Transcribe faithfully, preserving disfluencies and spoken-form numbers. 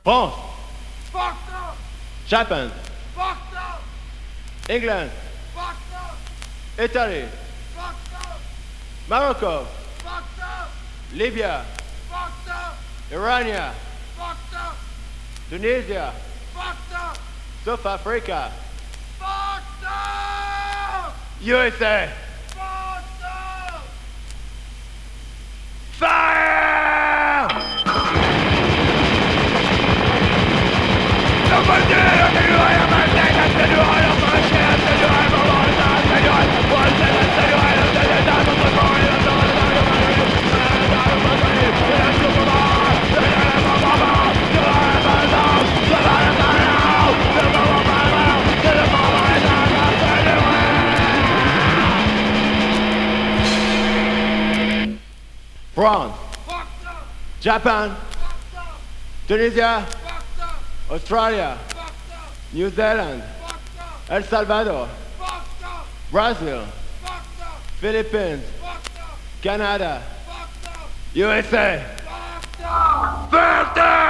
France, Fucked up! Japan, Fucked up! England, Fucked up! Italy, Fucked up! Morocco, Fucked up! Libya, Fucked up! Irania, Fucked up! Tunisia, Fucked up! South Africa, Fucked up! U S A. Fucked up! Fire! France, Fucked up! Japan, Fucked up! Tunisia, Fucked up! Australia, Fucked up! New Zealand, Fucked up! El Salvador, Fucked up! Brazil, Fucked up! Philippines, Fucked up! Canada, Fucked up! U S A. Fucked up! Fucked up!